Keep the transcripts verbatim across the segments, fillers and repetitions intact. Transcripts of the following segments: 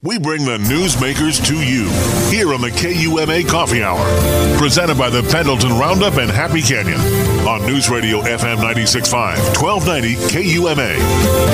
We bring the newsmakers to you here on the K U M A Coffee Hour, presented by the Pendleton Roundup and Happy Canyon on News Radio F M ninety-six point five, twelve ninety K U M A.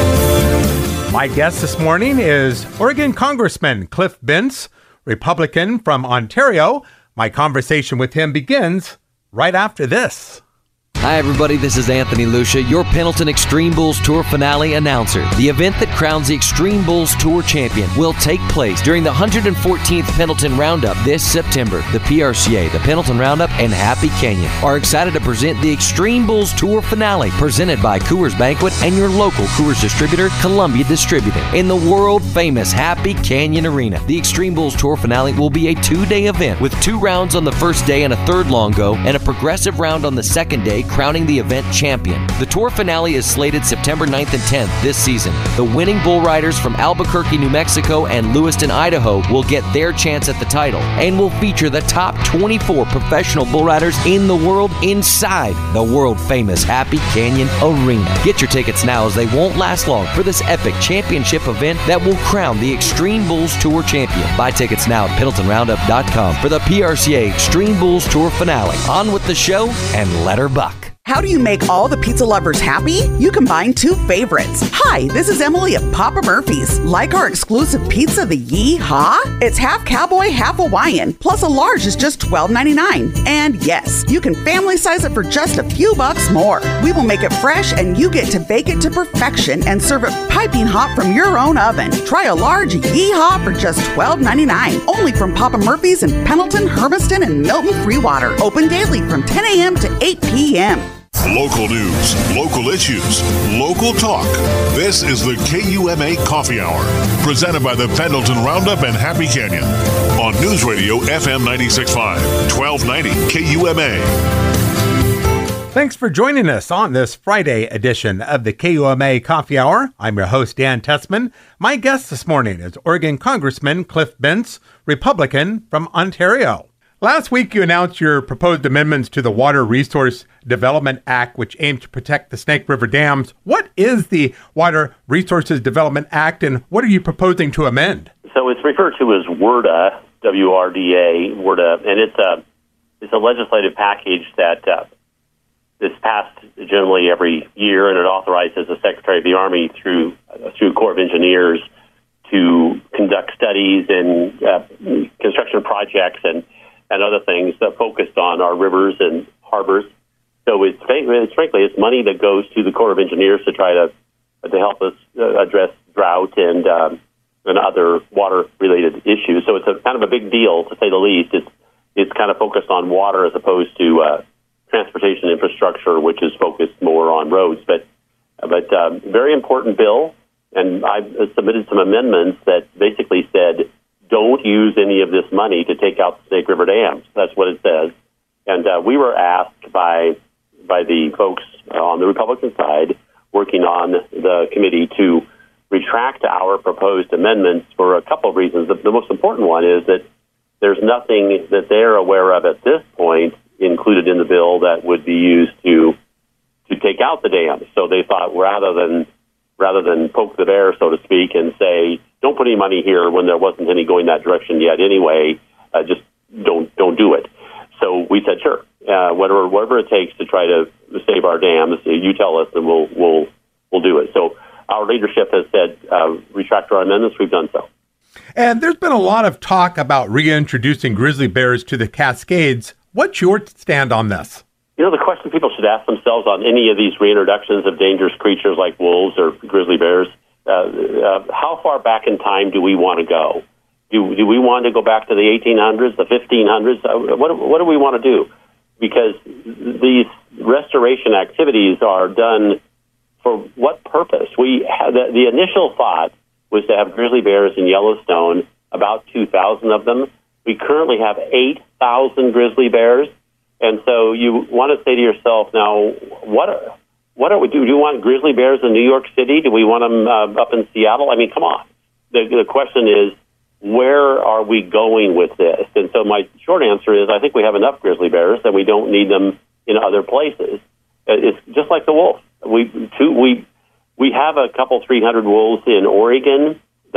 My guest this morning is Oregon Congressman Cliff Bentz, Republican from Ontario. My conversation with him begins right after this. Hi everybody, this is Anthony Lucia, your Pendleton Extreme Bulls Tour finale announcer. The event that crowns the Extreme Bulls Tour champion will take place during the one hundred fourteenth Pendleton Roundup this September. The P R C A, the Pendleton Roundup, and Happy Canyon are excited to present the Extreme Bulls Tour finale, presented by Coors Banquet and your local Coors distributor, Columbia Distributing, in the world-famous Happy Canyon Arena. The Extreme Bulls Tour finale will be a two-day event with two rounds on the first day and a third long go, and a progressive round on the second day, crowning the event champion. The tour finale is slated September ninth and tenth this season. The winning bull riders from Albuquerque, New Mexico and Lewiston, Idaho will get their chance at the title and will feature the top twenty-four professional bull riders in the world inside the world-famous Happy Canyon Arena. Get your tickets now, as they won't last long for this epic championship event that will crown the Extreme Bulls Tour champion. Buy tickets now at Pendleton Roundup dot com for the P R C A Extreme Bulls Tour finale. On with the show and let her buck. How do you make all the pizza lovers happy? You combine two favorites. Hi, this is Emily at Papa Murphy's. Like our exclusive pizza, the Yee-Haw? It's half cowboy, half Hawaiian, plus a large is just twelve ninety-nine. And yes, you can family size it for just a few bucks more. We will make it fresh and you get to bake it to perfection and serve it piping hot from your own oven. Try a large Yee-Haw for just twelve ninety-nine. Only from Papa Murphy's in Pendleton, Hermiston, and Milton Freewater. Open daily from ten a.m. to eight p.m. Local news, local issues, local talk. This is the K U M A Coffee Hour, presented by the Pendleton Roundup and Happy Canyon on News Radio F M ninety-six point five, twelve ninety K U M A. Thanks for joining us on this Friday edition of the K U M A Coffee Hour. I'm your host, Dan Tessman. My guest this morning is Oregon Congressman Cliff Bentz, Republican from Ontario. Last week, you announced your proposed amendments to the Water Resource Development Act, which aim to protect the Snake River dams. What is the Water Resources Development Act, and what are you proposing to amend? So it's referred to as WRDA, W R D A, WRDA, and it's a it's a legislative package that uh, is passed generally every year, and it authorizes the Secretary of the Army through uh, through Corps of Engineers to conduct studies and uh, construction projects and and other things that focused on our rivers and harbors. So it's, it's frankly, it's money that goes to the Corps of Engineers to try to to help us uh, address drought and um, and other water-related issues. So it's a kind of a big deal, to say the least. It's it's kind of focused on water as opposed to uh, transportation infrastructure, which is focused more on roads. But but um, very important bill, and I've submitted some amendments that basically said, don't use any of this money to take out the Snake River dams. That's what it says. And uh, we were asked by by the folks on the Republican side working on the committee to retract our proposed amendments for a couple of reasons. The, the most important one is that there's nothing that they're aware of at this point included in the bill that would be used to to take out the dams. So they thought rather than rather than poke the bear, so to speak, and say, don't put any money here when there wasn't any going that direction yet anyway, uh, just don't don't do it. So we said, sure, uh, whatever whatever it takes to try to save our dams, you tell us and we'll we'll we'll do it. So our leadership has said, uh, retract our amendments. We've done so. And there's been a lot of talk about reintroducing grizzly bears to the Cascades. What's your stand on this? You know, the question people should ask themselves on any of these reintroductions of dangerous creatures like wolves or grizzly bears, uh, uh, how far back in time do we want to go? Do, do we want to go back to the eighteen hundreds, the fifteen hundreds? Uh, what, what do we want to do? Because these restoration activities are done for what purpose? We had the, the initial thought was to have grizzly bears in Yellowstone, about two thousand of them. We currently have eight thousand grizzly bears. And so you want to say to yourself, now, what are, what are we do? Do you want grizzly bears in New York City? Do we want them uh, up in Seattle? I mean, come on. The, the question is, where are we going with this? And so my short answer is, I think we have enough grizzly bears and we don't need them in other places. It's just like the wolf. We two, we we have a couple three hundred wolves in Oregon. That's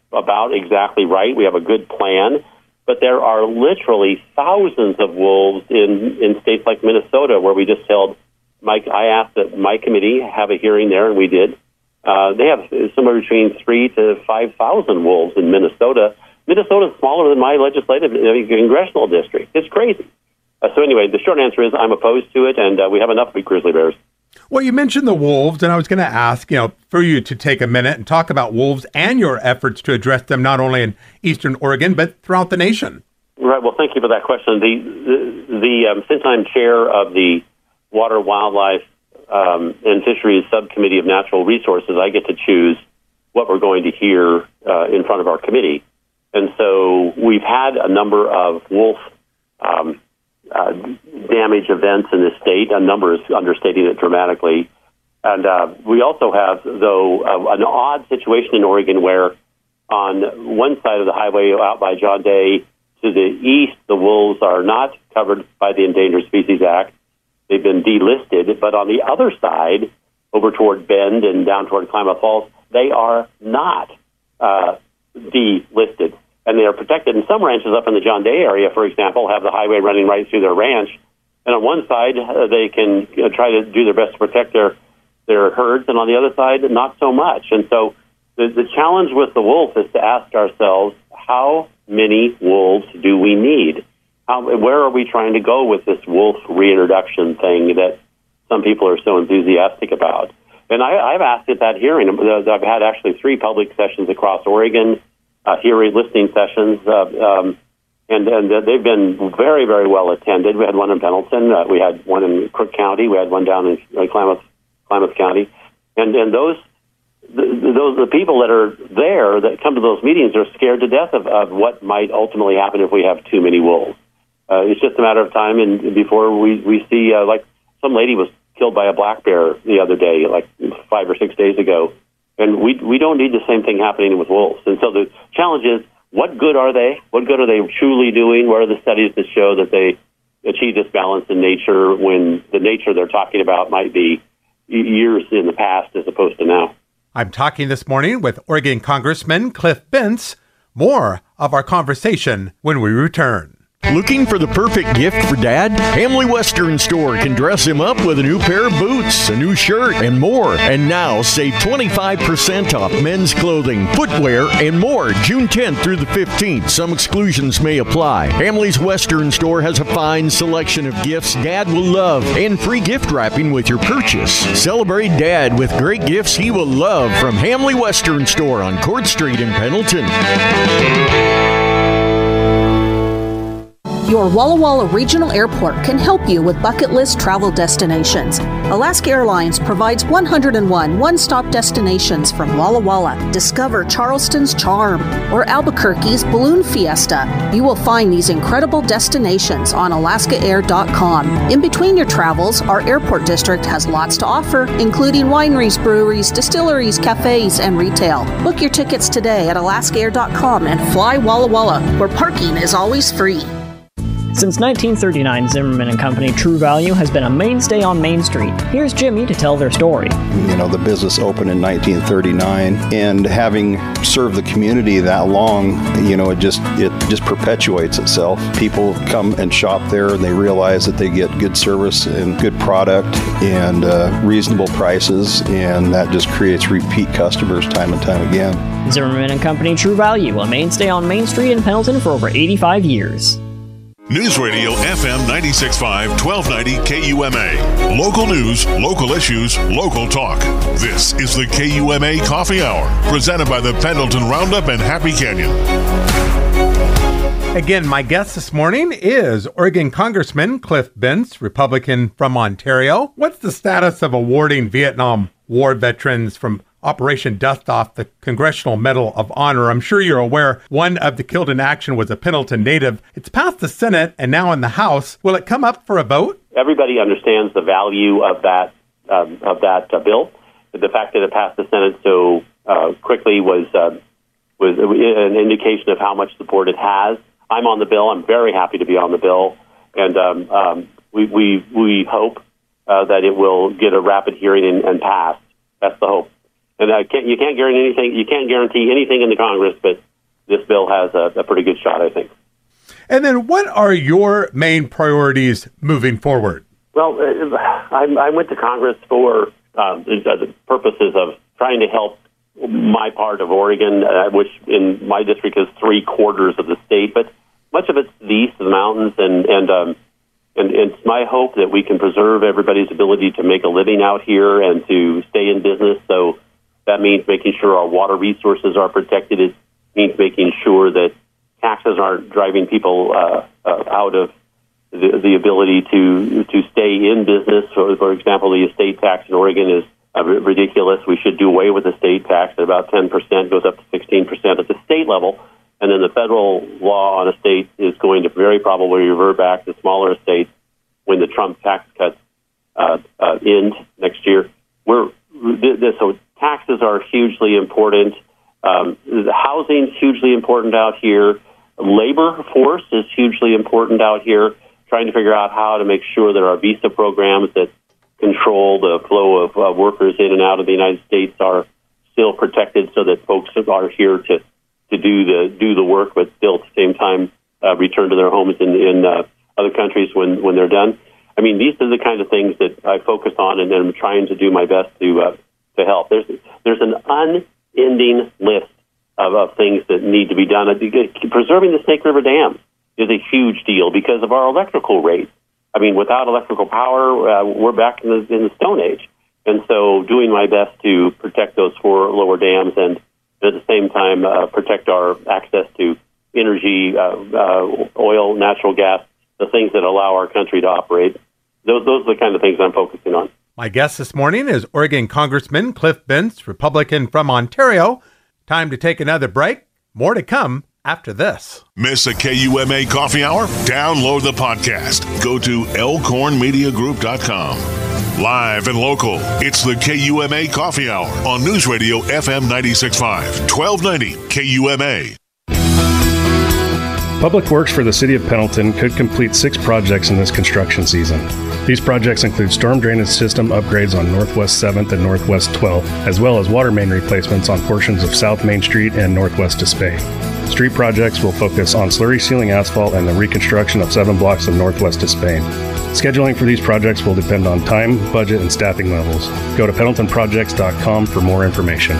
about exactly right. We have a good plan. But there are literally thousands of wolves in, in states like Minnesota, where we just held, Mike, I asked that my committee have a hearing there, and we did. Uh, they have somewhere between three to five thousand wolves in Minnesota. Minnesota is smaller than my legislative uh, congressional district. It's crazy. Uh, so anyway, the short answer is I'm opposed to it, and uh, we have enough big grizzly bears. Well, you mentioned the wolves, and I was going to ask, you know, for you to take a minute and talk about wolves and your efforts to address them not only in Eastern Oregon, but throughout the nation. Right. Well, thank you for that question. The, the, the um, since I'm chair of the Water, Wildlife, um, and Fisheries Subcommittee of Natural Resources, I get to choose what we're going to hear uh, in front of our committee. And so we've had a number of wolf um Uh, damage events in the state. A number is understating it dramatically. And uh, we also have, though, uh, an odd situation in Oregon where on one side of the highway out by John Day to the east, the wolves are not covered by the Endangered Species Act. They've been delisted. But on the other side, over toward Bend and down toward Klamath Falls, they are not uh, delisted. And they are protected. And some ranches up in the John Day area, for example, have the highway running right through their ranch. And on one side, uh, they can uh, try to do their best to protect their, their herds, and on the other side, not so much. And so the, the challenge with the wolf is to ask ourselves, how many wolves do we need? How, where are we trying to go with this wolf reintroduction thing that some people are so enthusiastic about? And I, I've asked at that hearing. I've had actually three public sessions across Oregon, Uh, hearing listening sessions, uh, um, and, and uh, they've been very, very well attended. We had one in Pendleton, uh, we had one in Crook County, we had one down in uh, Klamath, Klamath County, and and those the, those the people that are there that come to those meetings are scared to death of, of what might ultimately happen if we have too many wolves. Uh, it's just a matter of time, and before we we see uh, like some lady was killed by a black bear the other day, like five or six days ago. And we we don't need the same thing happening with wolves. And so the challenge is, what good are they? What good are they truly doing? Where are the studies that show that they achieve this balance in nature when the nature they're talking about might be years in the past as opposed to now? I'm talking this morning with Oregon Congressman Cliff Bentz. More of our conversation when we return. Looking for the perfect gift for Dad? Hamley Western Store can dress him up with a new pair of boots, a new shirt, and more. And now save twenty-five percent off men's clothing, footwear, and more June tenth through the fifteenth. Some exclusions may apply. Hamley's Western Store has a fine selection of gifts Dad will love and free gift wrapping with your purchase. Celebrate Dad with great gifts he will love from Hamley Western Store on Court Street in Pendleton. Your Walla Walla Regional Airport can help you with bucket list travel destinations. Alaska Airlines provides one hundred one one-stop destinations from Walla Walla. Discover Charleston's charm or Albuquerque's Balloon Fiesta. You will find these incredible destinations on alaska air dot com. In between your travels, our airport district has lots to offer, including wineries, breweries, distilleries, cafes, and retail. Book your tickets today at alaska air dot com and fly Walla Walla, where parking is always free. Since nineteen thirty-nine, Zimmerman and Company True Value has been a mainstay on Main Street. Here's Jimmy to tell their story. You know, the business opened in nineteen thirty-nine, and having served the community that long, you know, it just it just perpetuates itself. People come and shop there, and they realize that they get good service and good product and uh, reasonable prices, and that just creates repeat customers time and time again. Zimmerman and Company True Value, a mainstay on Main Street in Pendleton for over eighty-five years. News Radio F M ninety-six point five, twelve ninety K U M A. Local news, local issues, local talk. This is the K U M A Coffee Hour, presented by the Pendleton Roundup and Happy Canyon. Again, my guest this morning is Oregon Congressman Cliff Bentz, Republican from Ontario. What's the status of awarding Vietnam War veterans from Operation Dust Off the Congressional Medal of Honor? I'm sure you're aware one of the killed in action was a Pendleton native. It's passed the Senate and now in the House. Will it come up for a vote? Everybody understands the value of that um, of that uh, bill. The fact that it passed the Senate so uh, quickly was uh, was an indication of how much support it has. I'm on the bill. I'm very happy to be on the bill, and um, um, we we we hope uh, that it will get a rapid hearing and, and pass. That's the hope. and I can't, you can't guarantee anything. You can't guarantee anything in the Congress, but this bill has a, a pretty good shot, I think. And then, what are your main priorities moving forward? Well, uh, I, I went to Congress for uh, the purposes of trying to help my part of Oregon, uh, which in my district is three quarters of the state, but much of it's the east of the mountains, and and, um, and and it's my hope that we can preserve everybody's ability to make a living out here and to stay in business. So that means making sure our water resources are protected. It means making sure that taxes aren't driving people uh, uh, out of the, the ability to to stay in business. So, for example, the estate tax in Oregon is uh, ridiculous. We should do away with the state tax at about ten percent, goes up to sixteen percent at the state level. And then the federal law on estates is going to very probably revert back to smaller estates when the Trump tax cuts uh, uh, end next year. We're so taxes are hugely important. Um, the housing is hugely important out here. Labor force is hugely important out here. Trying to figure out how to make sure that our visa programs that control the flow of uh, workers in and out of the United States are still protected, so that folks are here to. to do the do the work, but still at the same time uh, return to their homes in, in uh, other countries when, when they're done. I mean, these are the kind of things that I focus on, and I'm trying to do my best to uh, to help. There's there's an unending list of, of things that need to be done. Preserving the Snake River Dam is a huge deal because of our electrical rates. I mean, without electrical power, uh, we're back in the, in the Stone Age. And so doing my best to protect those four lower dams and at the same time uh, protect our access to energy, uh, uh, oil, natural gas, the things that allow our country to operate. Those, those are the kind of things I'm focusing on. My guest this morning is Oregon Congressman Cliff Bentz, Republican from Ontario. Time to take another break. More to come after this. Miss a K U M A Coffee Hour? Download the podcast. Go to elkhorn media group dot com. Live and local, it's the K U M A Coffee Hour on News Radio F M ninety-six point five, twelve ninety K U M A. Public Works for the City of Pendleton could complete six projects in this construction season. These projects include storm drainage system upgrades on Northwest seventh and Northwest twelfth, as well as water main replacements on portions of South Main Street and Northwest Despay. Street projects will focus on slurry sealing asphalt and the reconstruction of seven blocks of Northwest Despay. Scheduling for these projects will depend on time, budget, and staffing levels. Go to pendleton projects dot com for more information.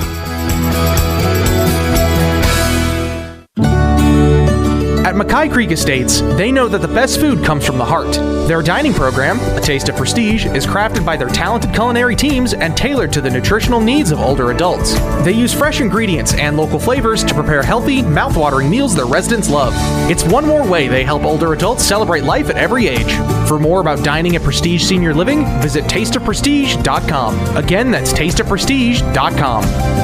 At Mackay Creek Estates, they know that the best food comes from the heart. Their dining program, A Taste of Prestige, is crafted by their talented culinary teams and tailored to the nutritional needs of older adults. They use fresh ingredients and local flavors to prepare healthy, mouth-watering meals their residents love. It's one more way they help older adults celebrate life at every age. For more about dining at Prestige Senior Living, visit taste of prestige dot com. Again, that's taste of prestige dot com.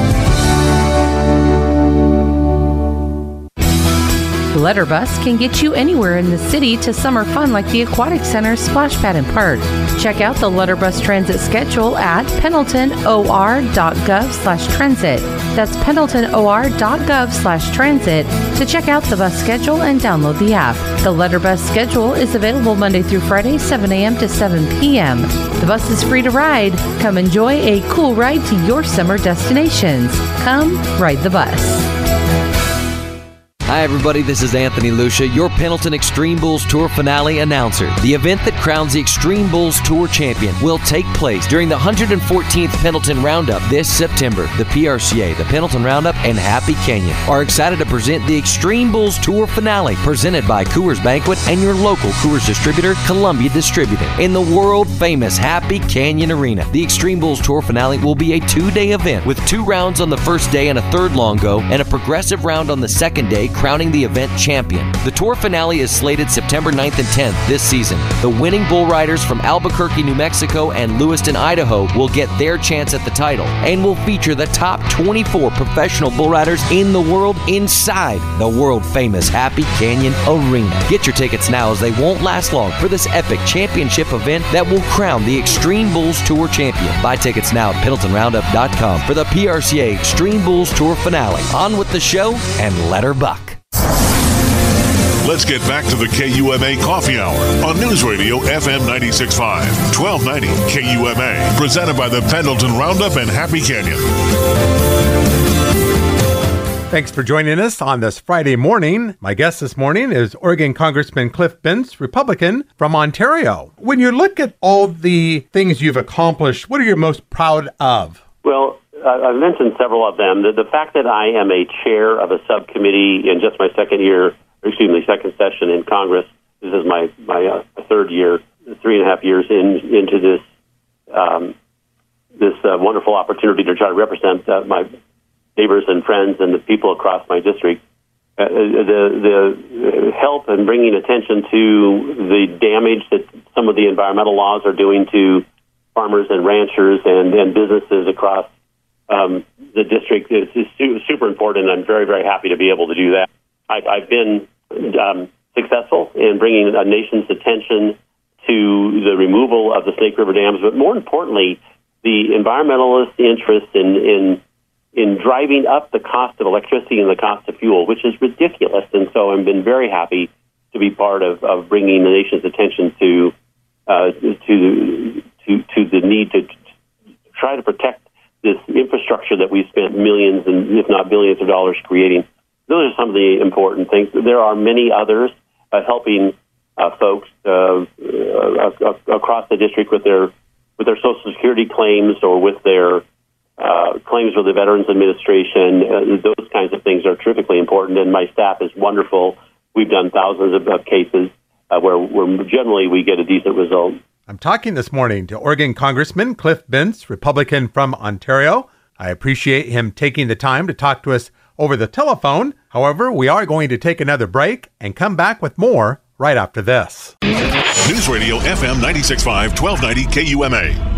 Letterbus can get you anywhere in the city to summer fun like the Aquatic Center, Splash Pad, and Park. Check out the Letterbus transit schedule at pendleton o r dot gov slash transit. That's pendleton o r dot gov slash transit to check out the bus schedule and download the app. The Letterbus schedule is available Monday through Friday, seven a.m. to seven p.m. The bus is free to ride. Come enjoy a cool ride to your summer destinations. Come ride the bus. Hi everybody, this is Anthony Lucia, your Pendleton Extreme Bulls Tour finale announcer. The event that crowns the Extreme Bulls Tour champion will take place during the one hundred fourteenth Pendleton Roundup this September. The P R C A, the Pendleton Roundup, and Happy Canyon are excited to present the Extreme Bulls Tour finale, presented by Coors Banquet and your local Coors distributor, Columbia Distributing, in the world-famous Happy Canyon Arena. The Extreme Bulls Tour finale will be a two-day event with two rounds on the first day and a third long go, and a progressive round on the second day, crowning the event champion. The tour finale is slated September ninth and tenth this season. The winning bull riders from Albuquerque, New Mexico and Lewiston, Idaho will get their chance at the title and will feature the top twenty-four professional bull riders in the world inside the world-famous Happy Canyon Arena. Get your tickets now, as they won't last long for this epic championship event that will crown the Extreme Bulls Tour champion. Buy tickets now at pendleton roundup dot com for the P R C A Extreme Bulls Tour finale. On with the show and let her buck. Let's get back to the K U M A Coffee Hour on News Radio F M ninety-six point five, twelve ninety K U M A, presented by the Pendleton Roundup and Happy Canyon. Thanks for joining us on this Friday morning. My guest this morning is Oregon Congressman Cliff Bentz, Republican from Ontario. When you look at all the things you've accomplished, what are you most proud of? Well, I've mentioned several of them. The, the fact that I am a chair of a subcommittee in just my second year, excuse me, second session in Congress. This is my my uh, third year, three and a half years in into this um, this uh, wonderful opportunity to try to represent uh, my neighbors and friends and the people across my district. Uh, the the help in bringing attention to the damage that some of the environmental laws are doing to farmers and ranchers and, and businesses across um, the district is, is su- super important. I'm very, very happy to be able to do that. I've, I've been um, successful in bringing a nation's attention to the removal of the Snake River dams, but more importantly, the environmentalist interest in, in in driving up the cost of electricity and the cost of fuel, which is ridiculous. And so I've been very happy to be part of, of bringing the nation's attention to uh, to to to the need to try to protect this infrastructure that we've spent millions and if not billions of dollars creating. Those are some of the important things. There are many others uh, helping uh, folks uh, uh, across the district with their with their Social Security claims or with their uh, claims with the Veterans Administration. Uh, those kinds of things are terrifically important, and my staff is wonderful. We've done thousands of, of cases uh, where, where generally we get a decent result. I'm talking this morning to Oregon Congressman Cliff Bentz, Republican from Ontario. I appreciate him taking the time to talk to us over the telephone. However, we are going to take another break and come back with more right after this. News Radio F M ninety-six point five, twelve ninety K U M A.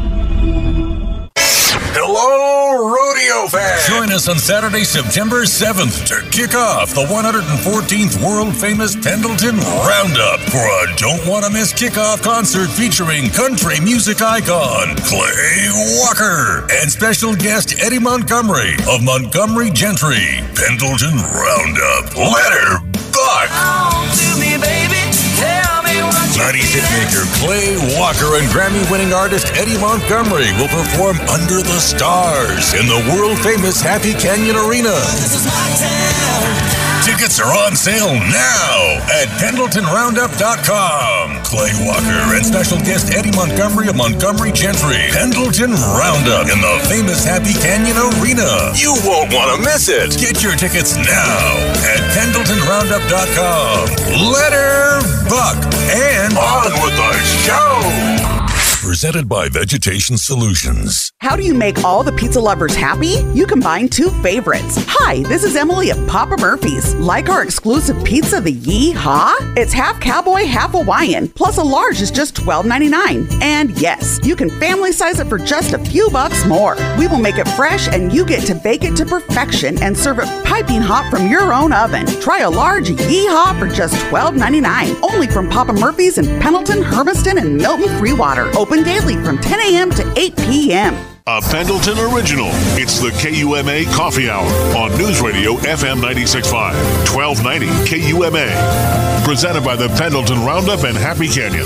Hello, rodeo fans! Join us on Saturday, September seventh to kick off the one hundred fourteenth world-famous Pendleton Roundup for a don't-want-to-miss kickoff concert featuring country music icon Clay Walker and special guest Eddie Montgomery of Montgomery Gentry. Pendleton Roundup. Let her buck! Oh, to me, baby. Tell me what nineties hitmaker Clay Walker and Grammy-winning artist Eddie Montgomery will perform Under the Stars in the world-famous Happy Canyon Arena. This is my town. Tickets are on sale now at Pendleton Roundup dot com. Clay Walker and special guest Eddie Montgomery of Montgomery Gentry. Pendleton Roundup in the famous Happy Canyon Arena. You won't want to miss it. Get your tickets now at Pendleton Roundup dot com. Let her buck and on with the show. Presented by Vegetation Solutions. How do you make all the pizza lovers happy? You combine two favorites. Hi, this is Emily of Papa Murphy's. Like our exclusive pizza, the Yee-Haw? It's half cowboy, half Hawaiian, plus a large is just twelve ninety-nine. And yes, you can family size it for just a few bucks more. We will make it fresh and you get to bake it to perfection and serve it piping hot from your own oven. Try a large Yee-Haw for just twelve ninety-nine. Only from Papa Murphy's in Pendleton, Hermiston, and Milton Freewater. Open daily from ten a.m. to eight p.m. A Pendleton original. It's the K U M A Coffee Hour on News Radio F M ninety-six point five, twelve ninety K U M A. Presented by the Pendleton Roundup and Happy Canyon.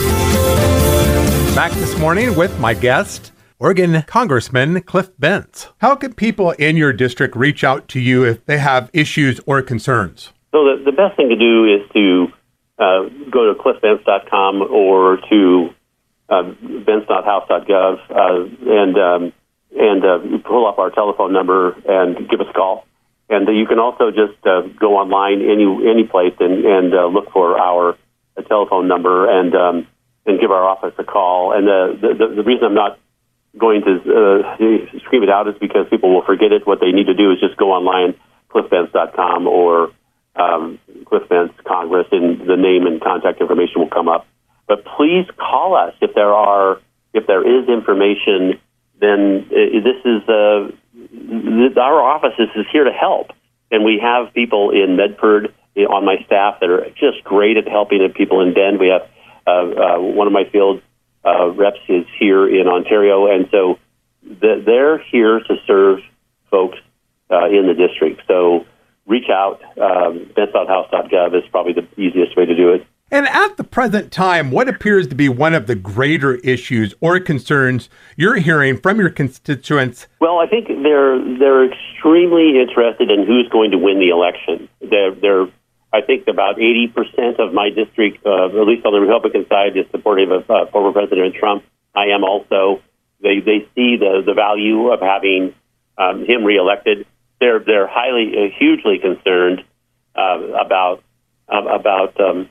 Back this morning with my guest, Oregon Congressman Cliff Bentz. How can people in your district reach out to you if they have issues or concerns? So the, the best thing to do is to uh, go to cliff bentz dot com or to uh, bentz dot house dot gov uh, and um, and uh, pull up our telephone number and give us a call. And uh, you can also just uh, go online any any place and, and uh, look for our uh, telephone number and um, and give our office a call. And uh, the, the the reason I'm not going to uh, scream it out is because people will forget it. What they need to do is just go online, cliff bentz dot com or um, Cliff Bentz Congress, and the name and contact information will come up. But please call us if there are if there is information. Then uh, this is uh, th- our office is, is here to help, and we have people in Medford on my staff that are just great at helping people in Bend. We have uh, uh, one of my field uh, reps is here in Ontario, and so th- they're here to serve folks uh, in the district. So reach out. Um, bents dot house dot gov is probably the easiest way to do it. And at the present time, what appears to be one of the greater issues or concerns you're hearing from your constituents? Well, I think they're they're extremely interested in who's going to win the election. They're, they're I think about eighty percent of my district, uh, at least on the Republican side, is supportive of uh, former President Trump. I am also. They they see the, the value of having um, him reelected. They're they're highly, uh, hugely concerned uh, about uh, about. Um,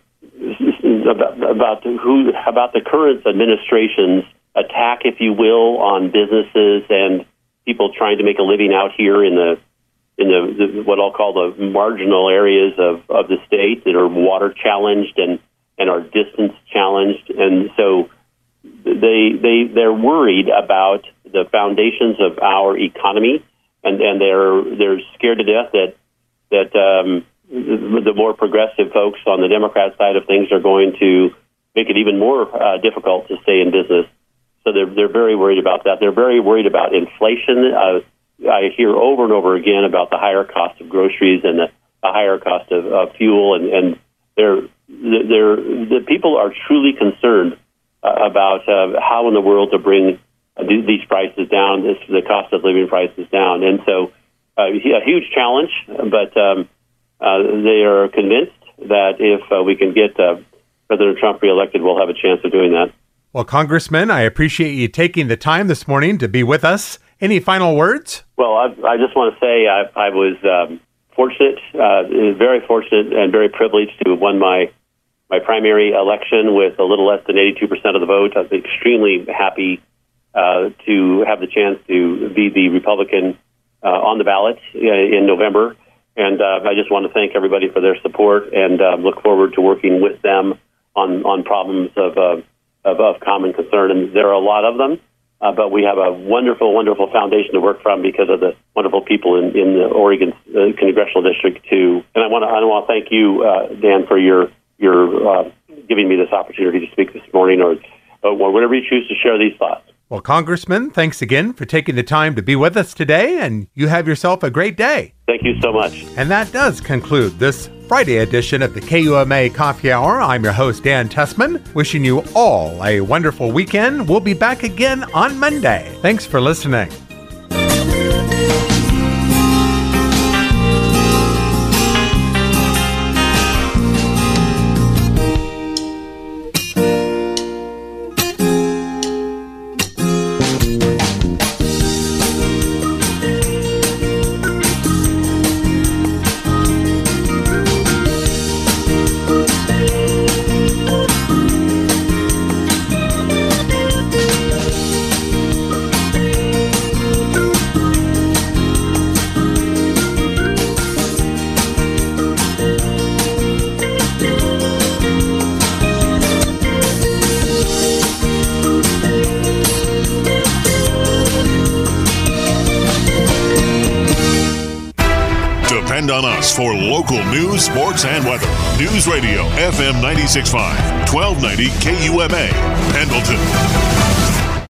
About, about who about the current administration's attack, if you will, on businesses and people trying to make a living out here in the in the, the what I'll call the marginal areas of, of the state that are water challenged and, and are distance challenged, and so they they they're worried about the foundations of our economy, and, and they're they're scared to death that that. Um, the more progressive folks on the Democrat side of things are going to make it even more uh, difficult to stay in business. So they're they're very worried about that. They're very worried about inflation. Uh, I hear over and over again about the higher cost of groceries and the, the higher cost of uh, fuel, and, and they're they're the people are truly concerned uh, about uh, how in the world to bring uh, these prices down, this, the cost of living prices down, and so uh, a huge challenge, but. Um, Uh, they are convinced that if uh, we can get uh, President Trump reelected, we'll have a chance of doing that. Well, Congressman, I appreciate you taking the time this morning to be with us. Any final words? Well, I, I just want to say I, I was um, fortunate, uh, very fortunate and very privileged to have won my, my primary election with a little less than eighty-two percent of the vote. I was extremely happy uh, to have the chance to be the Republican uh, on the ballot uh, in November. And uh, I just want to thank everybody for their support, and uh, look forward to working with them on, on problems of, uh, of of common concern. And there are a lot of them, uh, but we have a wonderful, wonderful foundation to work from because of the wonderful people in, in the Oregon uh, Congressional District too. And I want to I want to thank you, uh, Dan, for your your uh, giving me this opportunity to speak this morning, or, or whatever you choose to share these thoughts. Well, Congressman, thanks again for taking the time to be with us today, and you have yourself a great day. Thank you so much. And that does conclude this Friday edition of the K U M A Coffee Hour. I'm your host, Dan Tessman, wishing you all a wonderful weekend. We'll be back again on Monday. Thanks for listening. Depend on us for local news, sports, and weather. News Radio F M ninety-six point five, twelve ninety K U M A, Pendleton.